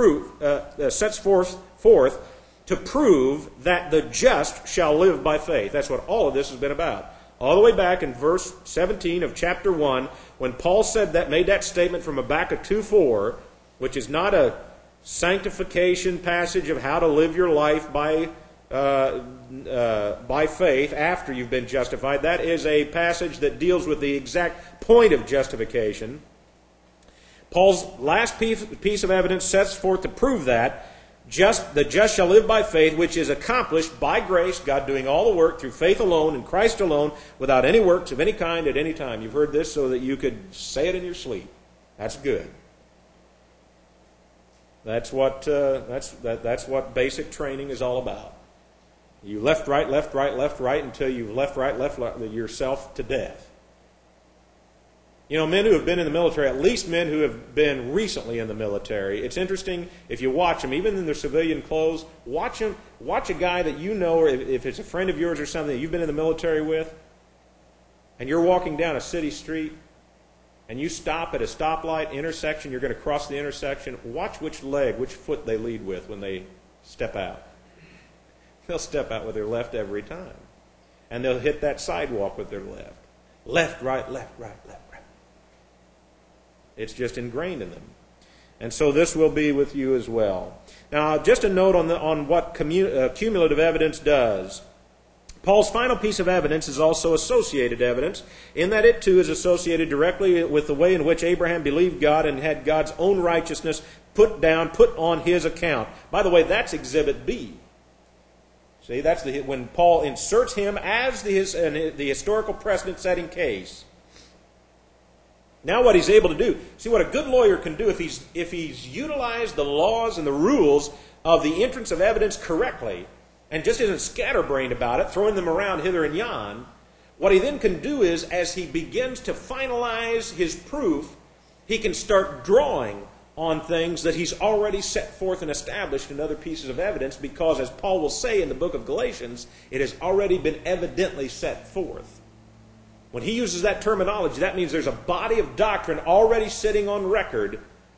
to prove that the just shall live by faith. That's what all of this has been about. All the way back in verse 17 of chapter 1, when Paul said that, made that statement from Habakkuk 2:4, which is not a sanctification passage of how to live your life by faith after you've been justified. That is a passage that deals with the exact point of justification. Paul's last piece of evidence sets forth to prove that the just shall live by faith, which is accomplished by grace, God doing all the work through faith alone in Christ alone, without any works of any kind at any time. You've heard this so that you could say it in your sleep. That's good. That's what basic training is all about. You left, right, until you've left, right, yourself to death. You know, men who have been in the military, at least men who have been recently in the military, it's interesting if you watch them, even in their civilian clothes, watch a guy that you know, or if it's a friend of yours or something that you've been in the military with, and you're walking down a city street, and you stop at a stoplight intersection, you're going to cross the intersection, watch which foot they lead with when they step out. They'll step out with their left every time. And they'll hit that sidewalk with their left. Left, right, left, right, left. It's just ingrained in them. And so this will be with you as well. Now, just a note on what cumulative evidence does. Paul's final piece of evidence is also associated evidence, in that it too is associated directly with the way in which Abraham believed God and had God's own righteousness put on his account. By the way, that's Exhibit B. See, that's when Paul inserts him as the historical precedent-setting case. Now what he's able to do, see what a good lawyer can do if he's utilized the laws and the rules of the entrance of evidence correctly and just isn't scatterbrained about it, throwing them around hither and yon, what he then can do is, as he begins to finalize his proof, he can start drawing on things that he's already set forth and established in other pieces of evidence, because, as Paul will say in the book of Galatians, it has already been evidently set forth. When he uses that terminology, that means there's a body of doctrine already sitting on record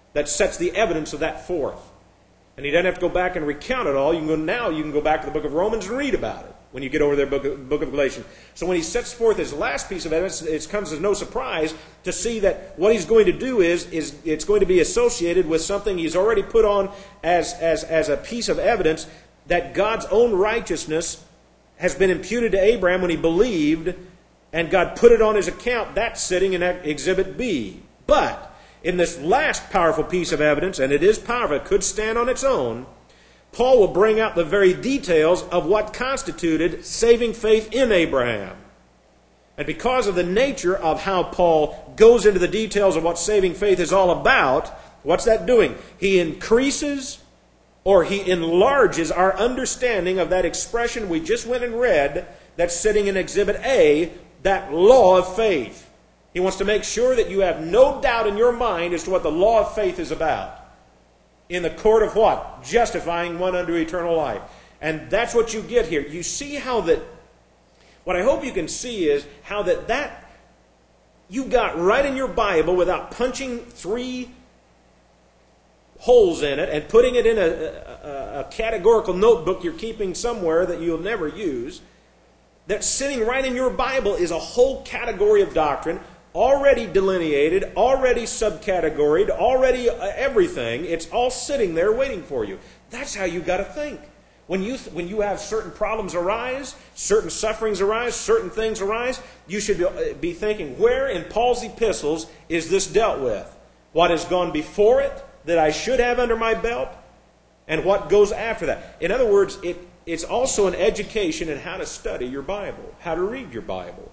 that sets the evidence of that forth. And he doesn't have to go back and recount it all. You can go back to the book of Romans and read about it when you get over there, book of Galatians. So when he sets forth his last piece of evidence, it comes as no surprise to see that what he's going to do is it's going to be associated with something he's already put on as a piece of evidence, that God's own righteousness has been imputed to Abraham when he believed, and God put it on his account. That's sitting in Exhibit B. But in this last powerful piece of evidence, and it is powerful, it could stand on its own, Paul will bring out the very details of what constituted saving faith in Abraham. And because of the nature of how Paul goes into the details of what saving faith is all about, what's that doing? He increases or he enlarges our understanding of that expression we just went and read that's sitting in Exhibit A, that law of faith. He wants to make sure that you have no doubt in your mind as to what the law of faith is about. In the court of what? Justifying one unto eternal life. And that's what you get here. You see how that, what I hope you can see is how that you got right in your Bible without punching 3 holes in it and putting it in a categorical notebook you're keeping somewhere that you'll never use. That sitting right in your Bible is a whole category of doctrine, already delineated, already subcategoried, already everything. It's all sitting there waiting for you. That's how you got to think. When you have certain problems arise, certain sufferings arise, certain things arise, you should be thinking, where in Paul's epistles is this dealt with? What has gone before it that I should have under my belt? And what goes after that? In other words, it's also an education in how to study your Bible, how to read your Bible.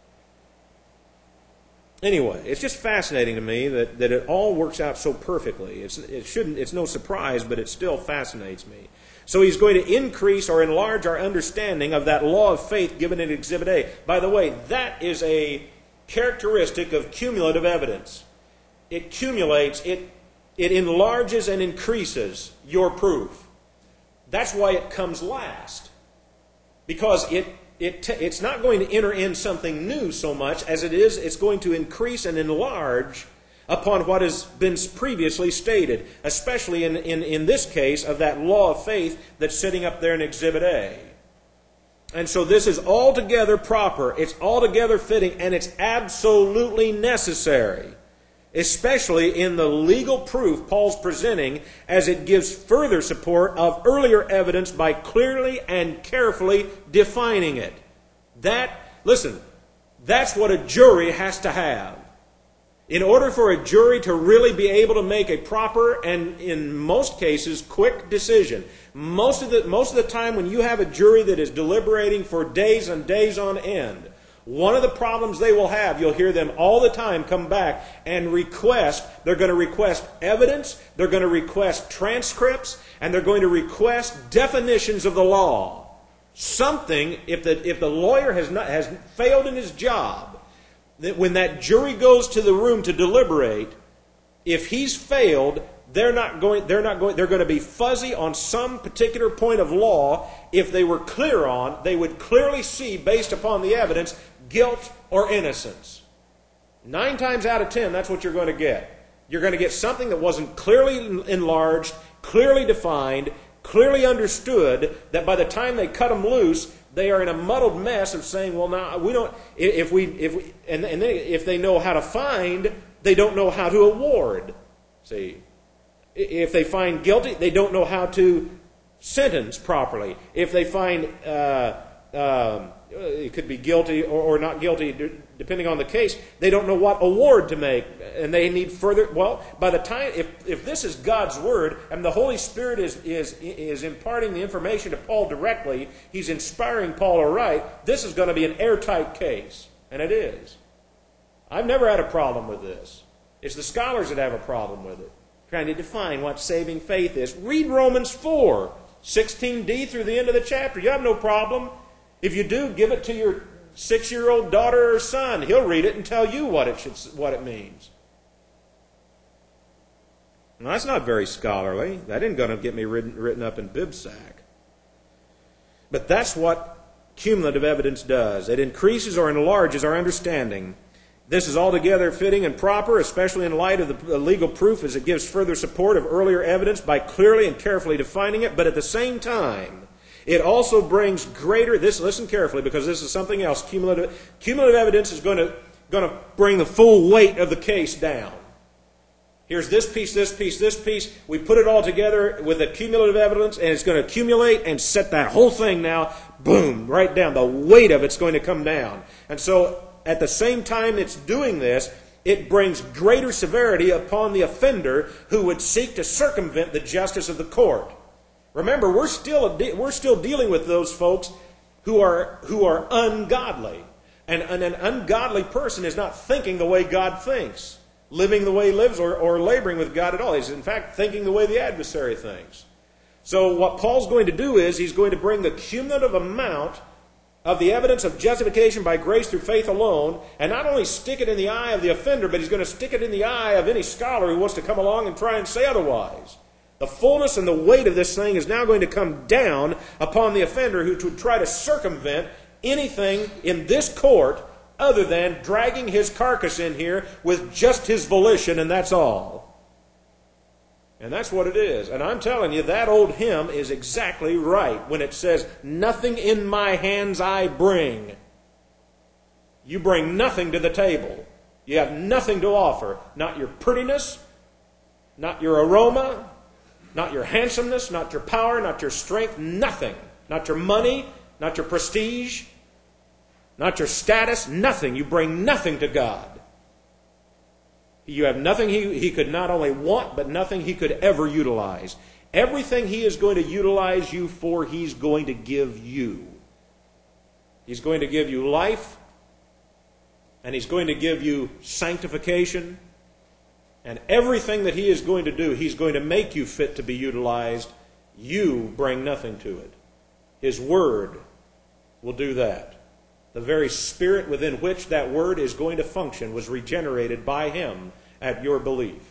Anyway, it's just fascinating to me that it all works out so perfectly. It's no surprise, but it still fascinates me. So he's going to increase or enlarge our understanding of that law of faith given in Exhibit A. By the way, that is a characteristic of cumulative evidence. It accumulates, it enlarges and increases your proof. That's why it comes last. Because it's not going to enter in something new so much as it's going to increase and enlarge upon what has been previously stated, especially in this case of that law of faith that's sitting up there in Exhibit A. And so this is altogether proper, it's altogether fitting, and it's absolutely necessary, especially in the legal proof Paul's presenting, as it gives further support of earlier evidence by clearly and carefully defining it. Listen, that's what a jury has to have. In order for a jury to really be able to make a proper and, in most cases, quick decision, most of the time when you have a jury that is deliberating for days and days on end, one of the problems they will have, you'll hear them all the time come back and request, they're going to request evidence, they're going to request transcripts, and they're going to request definitions of the law. Something, if the lawyer has failed in his job, that when that jury goes to the room to deliberate, if he's failed, they're going to be fuzzy on some particular point of law. If they were clear on, they would clearly see, based upon the evidence, guilt or innocence. 9 times out of 10, that's what you're going to get. You're going to get something that wasn't clearly enlarged, clearly defined, clearly understood, that by the time they cut them loose, they are in a muddled mess of saying, well, now we don't. And then if they know how to find, they don't know how to award. See, if they find guilty, they don't know how to sentence properly. If they find it could be guilty or not guilty, depending on the case, they don't know what award to make, and they need further. Well, by the time, if this is God's word and the Holy Spirit is imparting the information to Paul directly, he's inspiring Paul to write, this is going to be an airtight case, and it is. I've never had a problem with this. It's the scholars that have a problem with it, trying to define what saving faith is. Read Romans 4, 16d through the end of the chapter. You have no problem. If you do, give it to your 6-year-old daughter or son. He'll read it and tell you what it means. Now, that's not very scholarly. That isn't going to get me written up in bibsack. But that's what cumulative evidence does. It increases or enlarges our understanding, This is altogether fitting and proper, especially in light of the legal proof, as it gives further support of earlier evidence by clearly and carefully defining it. But at the same time, it also brings greater, listen carefully, because this is something else. Cumulative evidence is going to bring the full weight of the case down. Here's this piece, this piece, this piece. We put it all together with the cumulative evidence, and it's going to accumulate and set that whole thing now, boom, right down. The weight of it's going to come down. And so, at the same time it's doing this, it brings greater severity upon the offender who would seek to circumvent the justice of the court. Remember, we're still dealing with those folks who are ungodly. And an ungodly person is not thinking the way God thinks, living the way he lives, or laboring with God at all. He's in fact thinking the way the adversary thinks. So what Paul's going to do is he's going to bring the cumulative amount of the evidence of justification by grace through faith alone, and not only stick it in the eye of the offender, but he's going to stick it in the eye of any scholar who wants to come along and try and say otherwise. The fullness and the weight of this thing is now going to come down upon the offender who would try to circumvent anything in this court other than dragging his carcass in here with just his volition, and that's all. And that's what it is. And I'm telling you, that old hymn is exactly right when it says, "Nothing in my hands I bring." You bring nothing to the table. You have nothing to offer. Not your prettiness, not your aroma, not your handsomeness, not your power, not your strength, nothing. Not your money, not your prestige, not your status, nothing. You bring nothing to God. You have nothing he could not only want, but nothing he could ever utilize. Everything he is going to utilize you for, he's going to give you. He's going to give you life, and he's going to give you sanctification, and everything that he is going to do, he's going to make you fit to be utilized. You bring nothing to it. His Word will do that. The very spirit within which that Word is going to function was regenerated by him at your belief.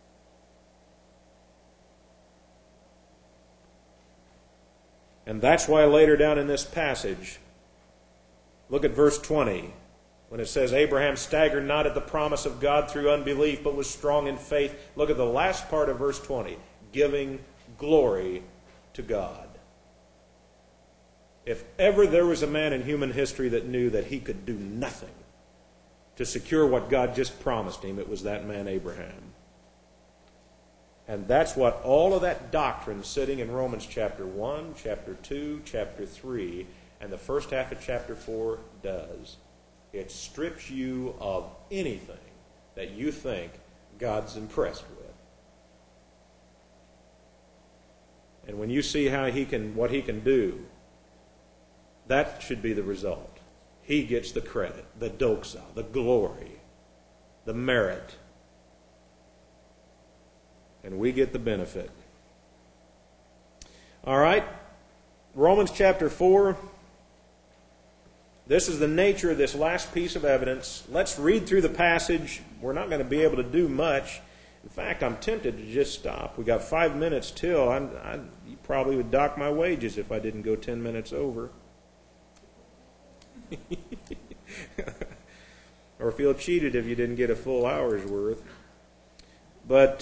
And that's why later down in this passage, look at verse 20, when it says, "Abraham staggered not at the promise of God through unbelief, but was strong in faith." Look at the last part of verse 20, giving glory to God. If ever there was a man in human history that knew that he could do nothing to secure what God just promised him, it was that man Abraham. And that's what all of that doctrine sitting in Romans chapter 1, chapter 2, chapter 3, and the first half of chapter 4 does. It strips you of anything that you think God's impressed with. And when you see what he can do, that should be the result. He gets the credit, the doxa, the glory, the merit. And we get the benefit. All right, Romans chapter 4. This is the nature of this last piece of evidence. Let's read through the passage. We're not going to be able to do much. In fact, I'm tempted to just stop. We got 5 minutes till. You probably would dock my wages if I didn't go 10 minutes over. Or feel cheated if you didn't get a full hour's worth. But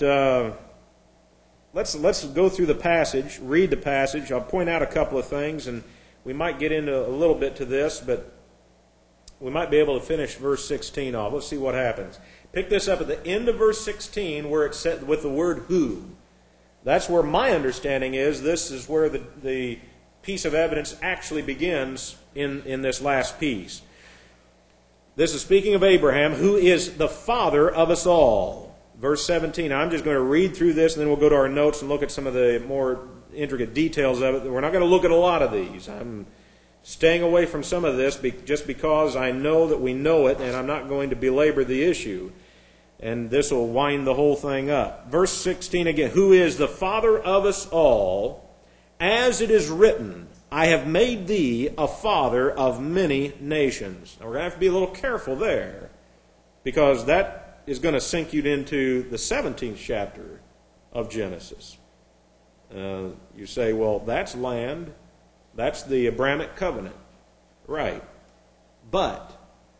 let's go through the passage, read the passage. I'll point out a couple of things, and we might get into a little bit to this, but we might be able to finish verse 16 off. Let's see what happens. Pick this up at the end of verse 16 where it's set with the word who. That's where my understanding is. This is where the piece of evidence actually begins in this last piece. This is speaking of Abraham, who is the father of us all. Verse 17. I'm just going to read through this, and then we'll go to our notes and look at some of the more intricate details of it. We're not going to look at a lot of these. I'm staying away from some of this just because I know that we know it, and I'm not going to belabor the issue. And this will wind the whole thing up. Verse 16 again. Who is the father of us all, as it is written, I have made thee a father of many nations. Now we're going to have to be a little careful there, because that is going to sink you into the 17th chapter of Genesis. You say, well, that's land. That's the Abrahamic covenant. Right. But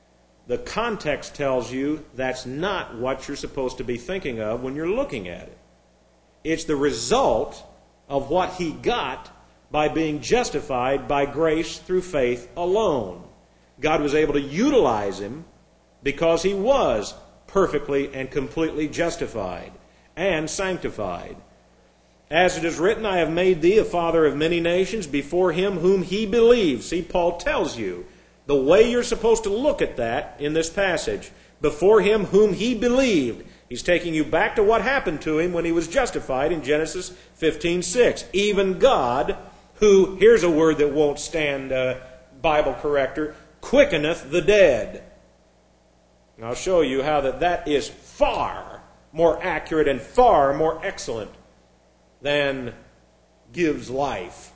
the context tells you that's not what you're supposed to be thinking of when you're looking at it. It's the result of what he got by being justified by grace through faith alone. God was able to utilize him because he was perfectly and completely justified and sanctified. As it is written, I have made thee a father of many nations before him whom he believes. See, Paul tells you the way you're supposed to look at that in this passage. Before him whom he believed. He's taking you back to what happened to him when he was justified in Genesis 15:6. Even God, who, here's a word that won't stand Bible corrector, quickeneth the dead. And I'll show you how that is far more accurate and far more excellent than gives life.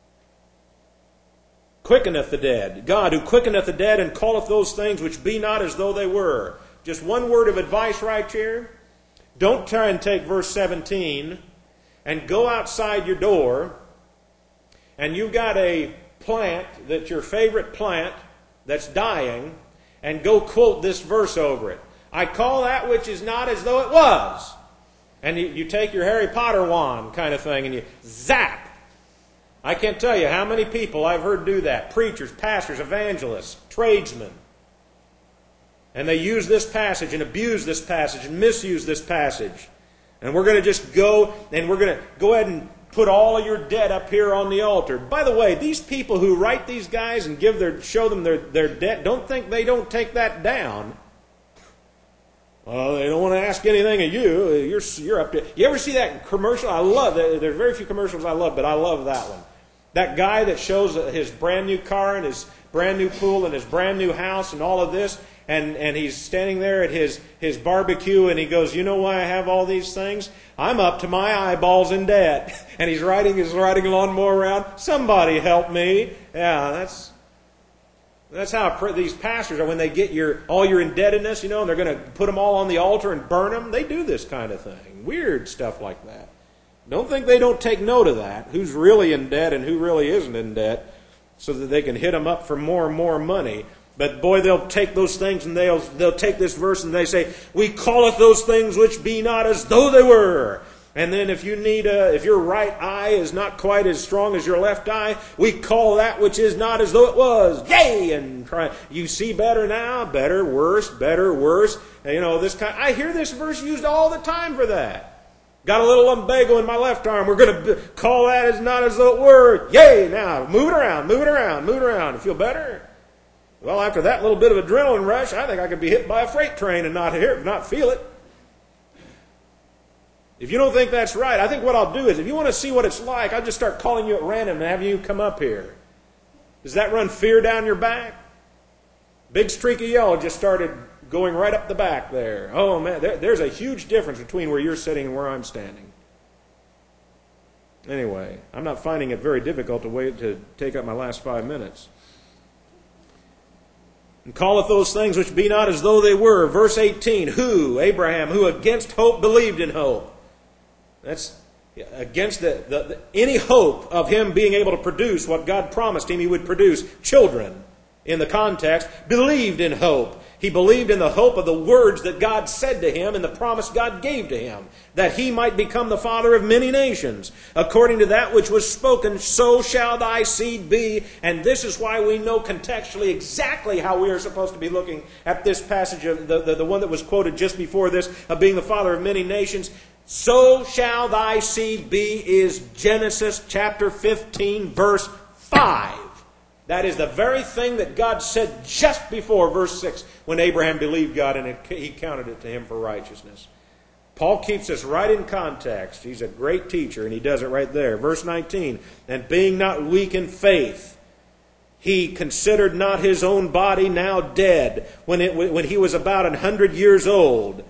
Quickeneth the dead. God who quickeneth the dead and calleth those things which be not as though they were. Just one word of advice right here. Don't try and take verse 17 and go outside your door and you've got a plant that's your favorite plant that's dying and go quote this verse over it. I call that which is not as though it was. And you take your Harry Potter wand kind of thing and you zap. I can't tell you how many people I've heard do that. Preachers, pastors, evangelists, tradesmen. And they use this passage and abuse this passage and misuse this passage. And we're going to just go and we're going to go ahead and put all of your debt up here on the altar. By the way, these people who write these guys and show them their debt, don't think they don't take that down. Well, they don't want to ask anything of you. You're up to. You ever see that commercial? I love that. There's very few commercials I love, but I love that one. That guy that shows his brand new car and his brand new pool and his brand new house and all of this, and he's standing there at his barbecue and he goes, you know why I have all these things? I'm up to my eyeballs in debt. And he's riding his lawnmower around. Somebody help me. Yeah, that's how these pastors are when they get all your indebtedness, and they're going to put them all on the altar and burn them. They do this kind of thing. Weird stuff like that. Don't think they don't take note of that, who's really in debt and who really isn't in debt, so that they can hit them up for more and more money. But boy, they'll take those things and they'll take this verse and they say, we calleth those things which be not as though they were. And then if your right eye is not quite as strong as your left eye, we call that which is not as though it was. Yay! And you see better now, better, worse, better, worse. And, this kind. I hear this verse used all the time for that. Got a little lumbago in my left arm. We're going to call that as not as though it were. Yay! Now, move it around, move it around, move it around. Feel better? Well, after that little bit of adrenaline rush, I think I could be hit by a freight train and not feel it. If you don't think that's right, I think what I'll do is, if you want to see what it's like, I'll just start calling you at random and having you come up here. Does that run fear down your back? Big streak of yellow just started going right up the back there. Oh, man, there's a huge difference between where you're sitting and where I'm standing. Anyway, I'm not finding it very difficult to take up my last 5 minutes. And calleth those things which be not as though they were. Verse 18, who? Abraham, who against hope believed in hope. That's against any hope of him being able to produce what God promised him he would produce. Children, in the context, believed in hope. He believed in the hope of the words that God said to him and the promise God gave to him, that he might become the father of many nations. According to that which was spoken, so shall thy seed be. And this is why we know contextually exactly how we are supposed to be looking at this passage, of the one that was quoted just before this, of being the father of many nations. So shall thy seed be is Genesis chapter 15, verse 5. That is the very thing that God said just before verse 6 when Abraham believed God and he counted it to him for righteousness. Paul keeps us right in context. He's a great teacher and he does it right there. Verse 19, and being not weak in faith, he considered not his own body now dead when he was about 100 years old.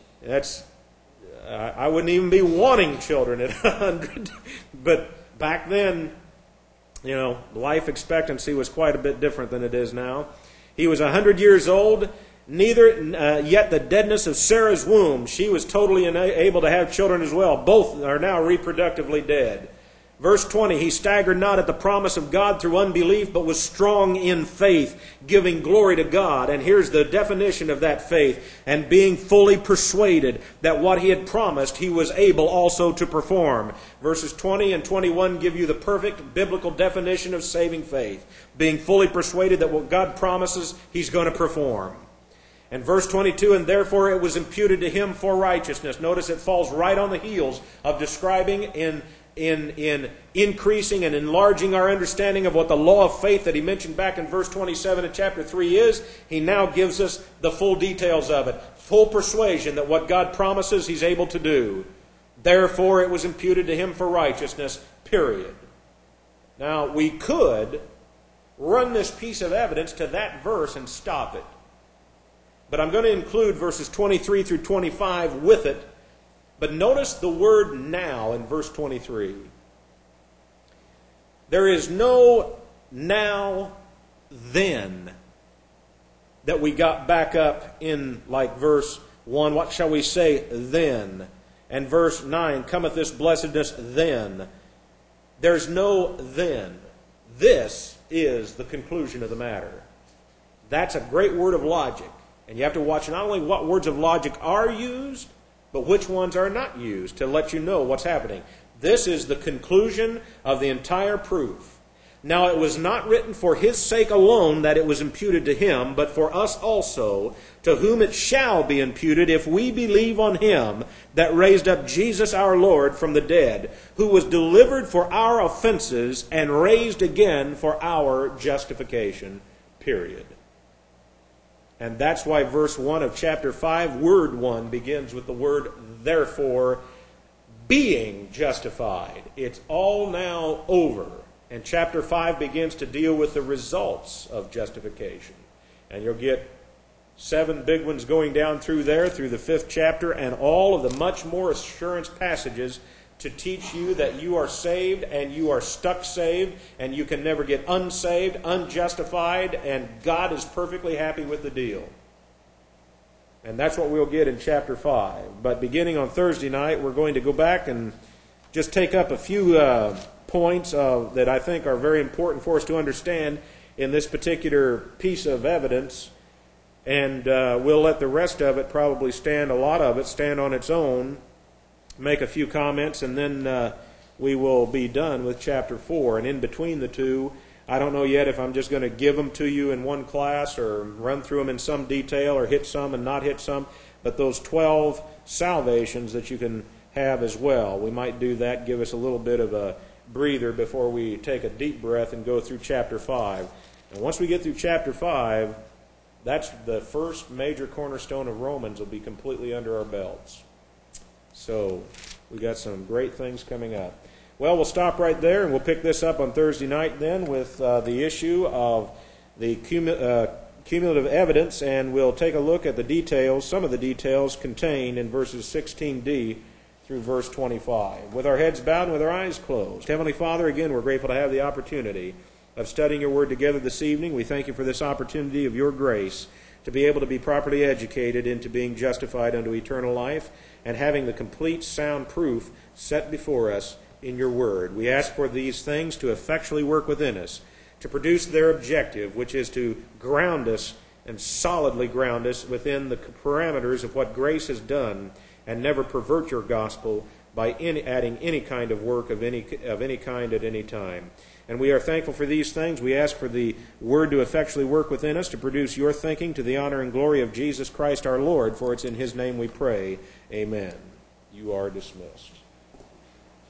I wouldn't even be wanting children at 100. But back then, life expectancy was quite a bit different than it is now. He was 100 years old, neither yet the deadness of Sarah's womb. She was totally unable to have children as well. Both are now reproductively dead. Verse 20, he staggered not at the promise of God through unbelief, but was strong in faith, giving glory to God. And here's the definition of that faith: and being fully persuaded that what he had promised he was able also to perform. Verses 20 and 21 give you the perfect biblical definition of saving faith: being fully persuaded that what God promises he's going to perform. And verse 22, and therefore it was imputed to him for righteousness. Notice it falls right on the heels of describing in increasing and enlarging our understanding of what the law of faith that he mentioned back in verse 27 of chapter 3 is. He now gives us the full details of it. Full persuasion that what God promises he's able to do. Therefore it was imputed to him for righteousness, period. Now we could run this piece of evidence to that verse and stop it. But I'm going to include verses 23 through 25 with it. But notice the word now in verse 23. There is no now, then that we got back up in like verse 1. What shall we say then? And verse 9, cometh this blessedness then. There's no then. This is the conclusion of the matter. That's a great word of logic. And you have to watch not only what words of logic are used, but which ones are not used to let you know what's happening. This is the conclusion of the entire proof. Now it was not written for his sake alone that it was imputed to him, but for us also, to whom it shall be imputed if we believe on him that raised up Jesus our Lord from the dead, who was delivered for our offenses and raised again for our justification. Period. And that's why verse 1 of chapter 5, word 1, begins with the word therefore, being justified. It's all now over. And chapter 5 begins to deal with the results of justification. And you'll get 7 big ones going down through there, through the 5th chapter, and all of the much more assurance passages to teach you that you are saved and you are stuck saved and you can never get unsaved, unjustified, and God is perfectly happy with the deal. And that's what we'll get in chapter 5. But beginning on Thursday night, we're going to go back and just take up a few points that I think are very important for us to understand in this particular piece of evidence. And we'll let the rest of it probably stand, a lot of it, stand on its own, make a few comments, and then we will be done with chapter 4. And in between the two, I don't know yet if I'm just going to give them to you in one class or run through them in some detail or hit some and not hit some, but those 12 salvations that you can have as well. We might do that, give us a little bit of a breather before we take a deep breath and go through chapter 5. And once we get through chapter 5, that's the first major cornerstone of Romans will be completely under our belts. So we got some great things coming up. Well, we'll stop right there, and we'll pick this up on Thursday night then with the issue of the cumulative evidence, and we'll take a look at the details, some of the details contained in verses 16d through verse 25. With our heads bowed and with our eyes closed. Heavenly Father, again, we're grateful to have the opportunity of studying your word together this evening. We thank you for this opportunity of your grace to be able to be properly educated into being justified unto eternal life and having the complete sound proof set before us in your word. We ask for these things to effectually work within us, to produce their objective, which is to ground us and solidly ground us within the parameters of what grace has done, and never pervert your gospel by adding any kind of work of any kind at any time. And we are thankful for these things. We ask for the word to effectually work within us, to produce your thinking to the honor and glory of Jesus Christ our Lord, for it's in his name we pray. Amen. You are dismissed.